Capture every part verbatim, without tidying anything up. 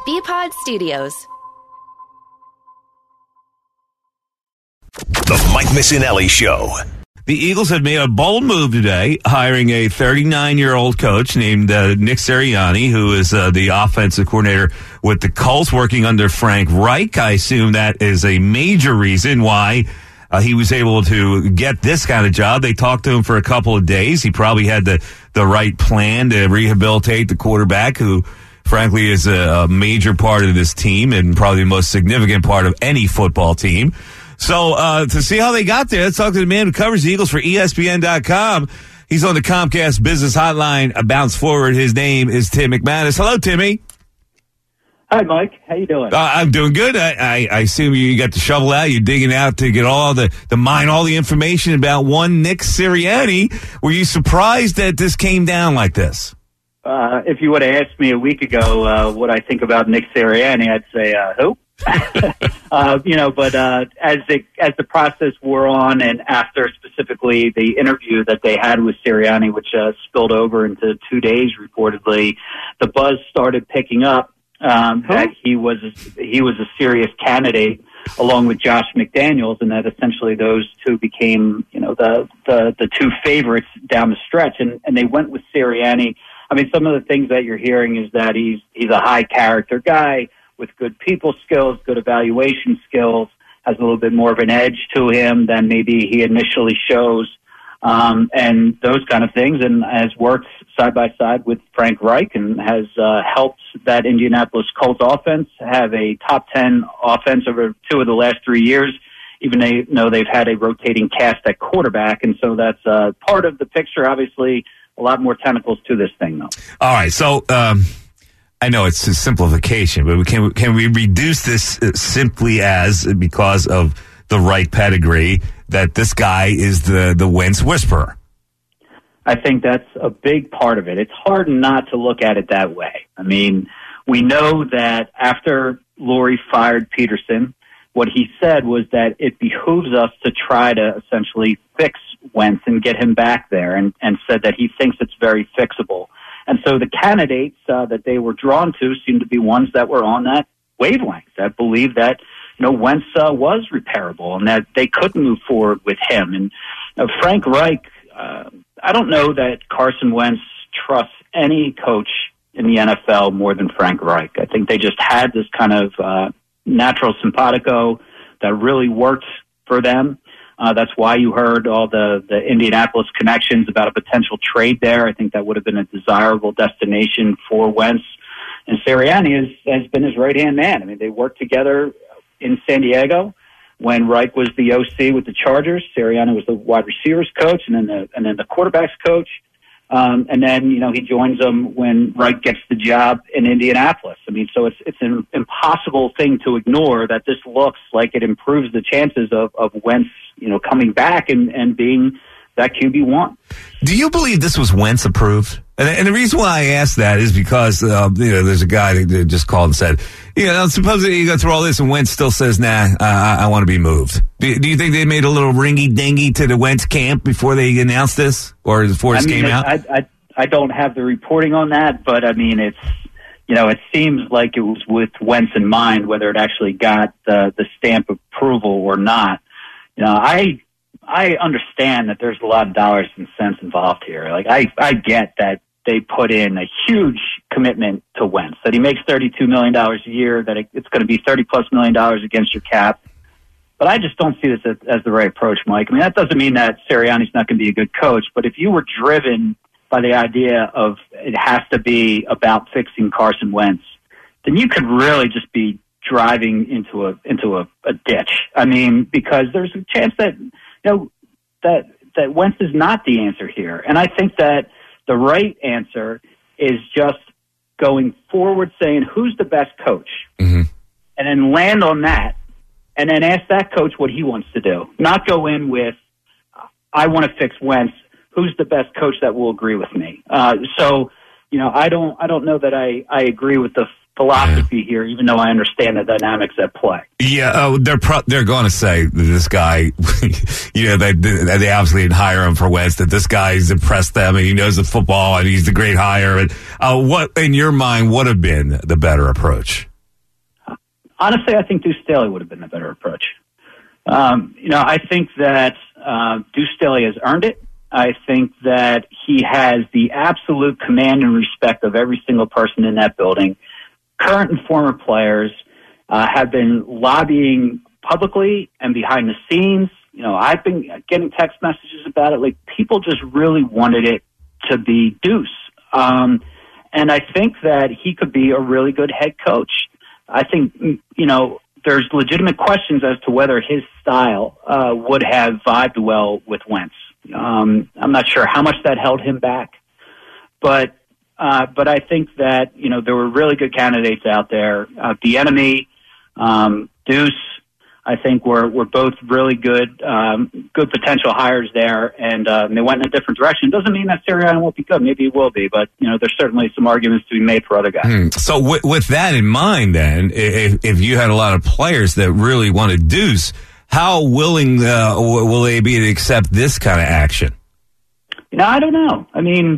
B-Pod Studios. The Mike Missinelli Show. The Eagles have made a bold move today, hiring a thirty-nine-year-old coach named uh, Nick Sirianni, who is uh, the offensive coordinator with the Colts, working under Frank Reich. I assume that is a major reason why uh, he was able to get this kind of job. They talked to him for a couple of days. He probably had the, the right plan to rehabilitate the quarterback, who frankly is a, a major part of this team and probably the most significant part of any football team. So uh, to see how they got there, let's talk to the man who covers the Eagles for E S P N dot com. He's on the Comcast Business Hotline. A bounce forward. His name is Tim McManus. Hello, Timmy. Hi, Mike. How you doing? Uh, I'm doing good. I, I, I assume you got the shovel out. You're digging out to get all the, the mine all the information about one Nick Sirianni. Were you surprised that this came down like this? Uh, if you would have asked me a week ago uh, what I think about Nick Sirianni, I'd say, uh, who? uh, you know, but uh, as the as the process wore on, and after specifically the interview that they had with Sirianni, which uh, spilled over into two days reportedly, the buzz started picking up um, that he was a, he was a serious candidate, along with Josh McDaniels, and that essentially those two became, you know, the the, the two favorites down the stretch, and, and they went with Sirianni. I mean, some of the things that you're hearing is that he's he's a high character guy with good people skills, good evaluation skills, has a little bit more of an edge to him than maybe he initially shows, um, and those kind of things, and has worked side by side with Frank Reich and has uh, helped that Indianapolis Colts offense have a top ten offense over two of the last three years, even though they've had a rotating cast at quarterback, and so that's uh, part of the picture. Obviously, a lot more tentacles to this thing, though. All right, so um, I know it's a simplification, but we can can we reduce this simply as, because of the right pedigree, that this guy is the, the Wentz whisperer? I think that's a big part of it. It's hard not to look at it that way. I mean, we know that after Lurie fired Peterson, what he said was that it behooves us to try to essentially fix Wentz and get him back there, and, and said that he thinks it's very fixable. And so the candidates uh, that they were drawn to seemed to be ones that were on that wavelength, that believed that, you know, Wentz uh, was repairable and that they couldn't move forward with him. And uh, Frank Reich, uh, I don't know that Carson Wentz trusts any coach in the N F L more than Frank Reich. I think they just had this kind of uh, natural simpatico that really worked for them. Uh, that's why you heard all the, the Indianapolis connections about a potential trade there. I think that would have been a desirable destination for Wentz. And Sirianni has, has been his right-hand man. I mean, they worked together in San Diego when Reich was the O C with the Chargers. Sirianni was the wide receivers coach and then the, and then the quarterbacks coach. Um, and then, you know, he joins them when Reich gets the job in Indianapolis. I mean, so it's it's an impossible thing to ignore that this looks like it improves the chances of, of Wentz, you know, coming back and, and being that Q B one. Do you believe this was Wentz approved? And, and the reason why I ask that is because, uh, you know, there's a guy that just called and said, you know, supposedly you go through all this and Wentz still says, nah, I, I want to be moved. Do, do you think they made a little ringy-dingy to the Wentz camp before they announced this, or before this I mean, came it, out? I, I, I don't have the reporting on that, but I mean, it's, you know, it seems like it was with Wentz in mind, whether it actually got the, the stamp of approval or not. You know, I, I understand that there's a lot of dollars and cents involved here. Like, I, I get that they put in a huge commitment to Wentz, that he makes thirty-two million dollars a year, that it, it's going to be thirty plus million dollars against your cap. But I just don't see this as, as the right approach, Mike. I mean, that doesn't mean that Sirianni's not going to be a good coach, but if you were driven by the idea of it has to be about fixing Carson Wentz, then you could really just be driving into a into a, a ditch. I mean, because there's a chance that, you know, that that Wentz is not the answer here. And I think that the right answer is just going forward saying, who's the best coach? Mm-hmm. And then land on that, and then ask that coach what he wants to do. Not go in with, I want to fix Wentz. Who's the best coach that will agree with me? Uh, so, you know, I don't I don't know that I, I agree with the philosophy yeah. here, even though I understand the dynamics at play. Yeah, uh, they're pro- they're going to say that this guy, you know, they they obviously didn't hire him for Wentz, that this guy's impressed them and he knows the football and he's the great hire. And uh, what, in your mind, would have been the better approach? honestly, I think Deuce Staley would have been a better approach. Um, you know, I think that uh, Deuce Staley has earned it. I think that he has the absolute command and respect of every single person in that building. Current and former players uh, have been lobbying publicly and behind the scenes. You know, I've been getting text messages about it. Like, people just really wanted it to be Deuce. Um, and I think that he could be a really good head coach. I think, you know, there's legitimate questions as to whether his style uh, would have vibed well with Wentz. Um, I'm not sure how much that held him back, but uh, but I think that, you know, there were really good candidates out there. Uh, Bieniemy, um, Deuce, I think were were both really good, um, good potential hires there, and, uh, and they went in a different direction. Doesn't mean that Sirianni won't be good. Maybe he will be, but, you know, there's certainly some arguments to be made for other guys. Hmm. So w- with that in mind, then, if, if you had a lot of players that really wanted Deuce, how willing uh, will they be to accept this kind of action? You know, I don't know. I mean,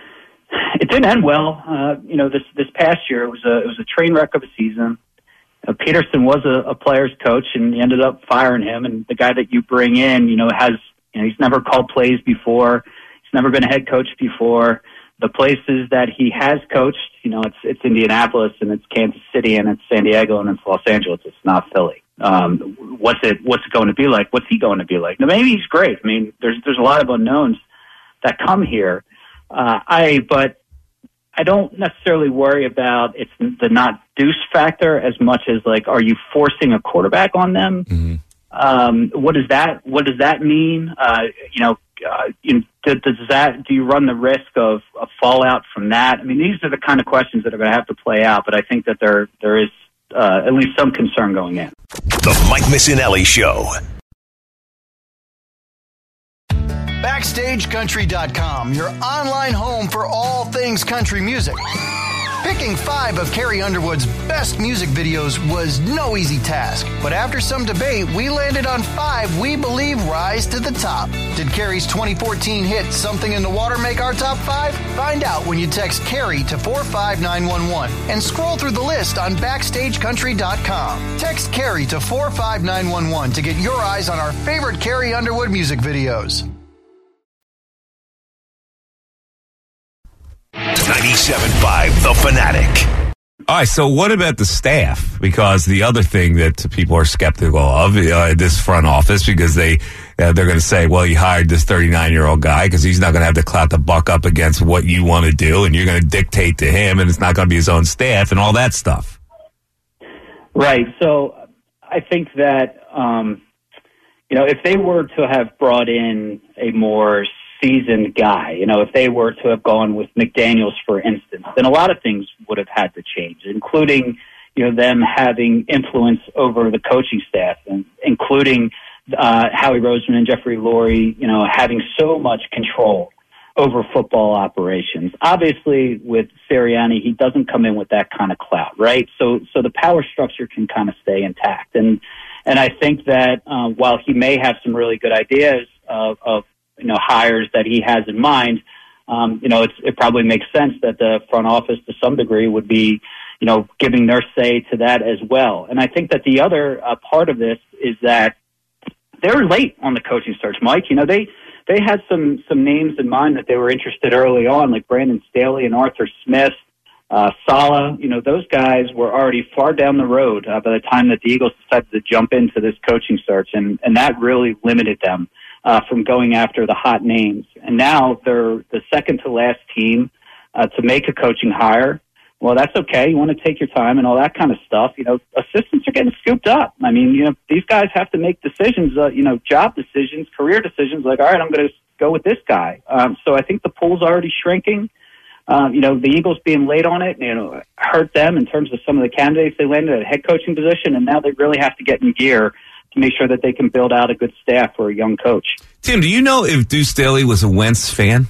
it didn't end well. Uh, you know, this this past year it was a it was a train wreck of a season. Uh, Peterson was a, a player's coach, and he ended up firing him. And the guy that you bring in, you know, has you know he's never called plays before. He's never been a head coach before. The places that he has coached, you know, it's it's Indianapolis and it's Kansas City and it's San Diego and it's Los Angeles. It's not Philly. Um, what's it What's it going to be like? What's he going to be like? Now, maybe he's great. I mean, there's there's a lot of unknowns that come here. Uh, I but I don't necessarily worry about it's the not Deuce factor as much as, like, are you forcing a quarterback on them? Mm-hmm. Um, what does that What does that mean? Uh, you know, uh, you, does that do you run the risk of a fallout from that? I mean, these are the kind of questions that are going to have to play out. But I think that there there is uh, at least some concern going in. The Mike Missinelli Show. Backstage Country dot com, your online home for all things country music. Picking five of Carrie Underwood's best music videos was no easy task, but after some debate, we landed on five we believe rise to the top. Did Carrie's twenty fourteen hit Something in the Water make our top five? Find out when you text Carrie to four five nine one one and scroll through the list on Backstage Country dot com. Text Carrie to four five nine one one to get your eyes on our favorite Carrie Underwood music videos. ninety-seven point five The Fanatic. All right, so what about the staff? Because the other thing that people are skeptical of, uh, this front office, because they, uh, they're going to say, well, you hired this thirty-nine-year-old guy because he's not going to have to clout the buck up against what you want to do, and you're going to dictate to him, and it's not going to be his own staff and all that stuff. Right. So I think that, um, you know, if they were to have brought in a more seasoned guy, you know, if they were to have gone with McDaniels, for instance, then a lot of things would have had to change, including, you know, them having influence over the coaching staff, and including uh, Howie Roseman and Jeffrey Lurie, you know, having so much control over football operations. Obviously, with Sirianni, he doesn't come in with that kind of clout, right? So, so the power structure can kind of stay intact, and and I think that uh, while he may have some really good ideas of, of you know, hires that he has in mind, um, you know, it's, it probably makes sense that the front office to some degree would be, you know, giving their say to that as well. And I think that the other uh, part of this is that they're late on the coaching search, Mike. You know, they, they had some, some names in mind that they were interested early on, like Brandon Staley and Arthur Smith, uh, Saleh. You know, those guys were already far down the road uh, by the time that the Eagles decided to jump into this coaching search. And, and that really limited them Uh, from going after the hot names. And now they're the second to last team uh, to make a coaching hire. Well, that's okay. You want to take your time and all that kind of stuff. You know, assistants are getting scooped up. I mean, you know, these guys have to make decisions, uh, you know, job decisions, career decisions, like, all right, I'm going to go with this guy. Um, so I think the pool's already shrinking. Um, you know, the Eagles being late on it, you know, hurt them in terms of some of the candidates they landed at a head coaching position, and now they really have to get in gear to make sure that they can build out a good staff for a young coach. Tim, do you know if Deuce Staley was a Wentz fan?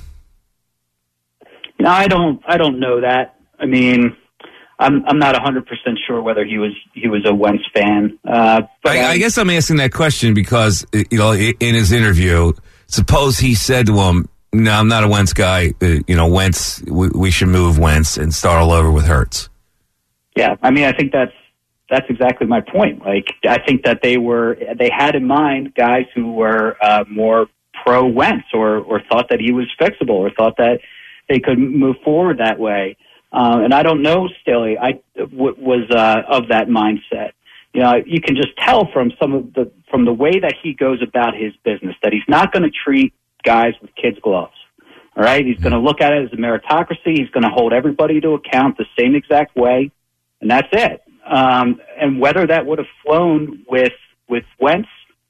No, I don't. I don't know that. I mean, I'm I'm not one hundred percent sure whether he was he was a Wentz fan. Uh, but I, I guess I'm asking that question because, you know, in his interview, suppose he said to him, "No, I'm not a Wentz guy. Uh, you know, Wentz. We, we should move Wentz and start all over with Hurts." Yeah, I mean, I think that's that's exactly my point. Like, I think that they were, they had in mind guys who were uh, more pro Wentz or, or thought that he was fixable or thought that they could move forward that way. Uh, and I don't know, Staley, I w- was uh, of that mindset. You know, you can just tell from some of the, from the way that he goes about his business that he's not going to treat guys with kids' gloves. All right. He's going to look at it as a meritocracy. He's going to hold everybody to account the same exact way. And that's it. Um, and whether that would have flown with with Wentz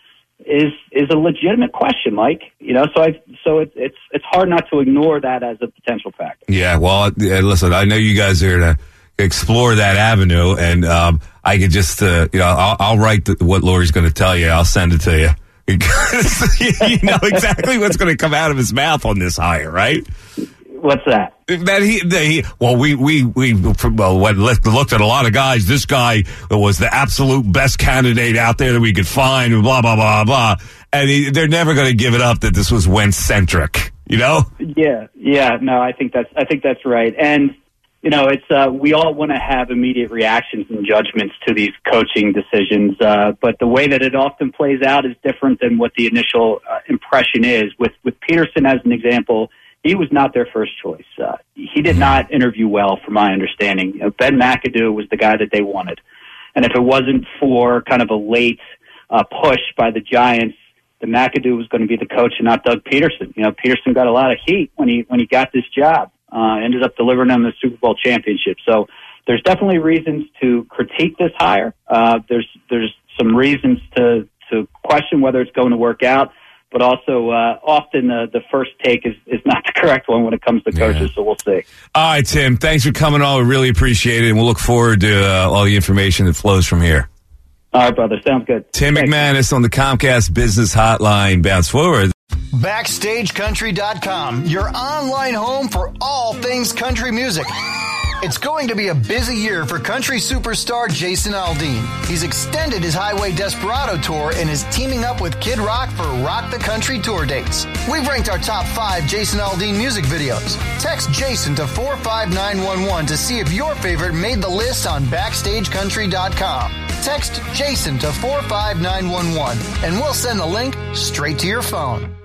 is is a legitimate question, Mike. You know, so I so it, it's it's hard not to ignore that as a potential factor. Yeah, well, listen, I know you guys are going to explore that avenue, and um, I could just, uh, you know, I'll, I'll write the, what Lori's going to tell you. I'll send it to you because you know exactly what's going to come out of his mouth on this hire, right? What's that? That he, that he, well, we, we, we, well, looked at a lot of guys. This guy was the absolute best candidate out there that we could find, and blah, blah, blah, blah. And he, they're never going to give it up that this was Wentz-centric, you know? Yeah, yeah, no, I think that's, I think that's right. And, you know, it's, uh, we all want to have immediate reactions and judgments to these coaching decisions, uh, but the way that it often plays out is different than what the initial uh, impression is. With, with Peterson as an example, he was not their first choice. Uh, he did not interview well, from my understanding. You know, Ben McAdoo was the guy that they wanted. And if it wasn't for kind of a late uh, push by the Giants, then McAdoo was going to be the coach and not Doug Peterson. You know, Peterson got a lot of heat when he when he got this job, uh, ended up delivering them the Super Bowl championship. So there's definitely reasons to critique this hire. Uh, there's there's some reasons to, to question whether it's going to work out. But also, uh, often uh, the first take is, is not the correct one when it comes to coaches, yeah. So we'll see. All right, Tim, thanks for coming on. We really appreciate it, and we'll look forward to uh, all the information that flows from here. All right, brother. Sounds good. Tim Thanks. McManus on the Comcast Business Hotline. Bounce forward. Backstage Country dot com, your online home for all things country music. It's going to be a busy year for country superstar Jason Aldean. He's extended his Highway Desperado tour and is teaming up with Kid Rock for Rock the Country tour dates. We've ranked our top five Jason Aldean music videos. Text Jason to four five nine one one to see if your favorite made the list on Backstage Country dot com. Text Jason to four five nine one one and we'll send the link straight to your phone.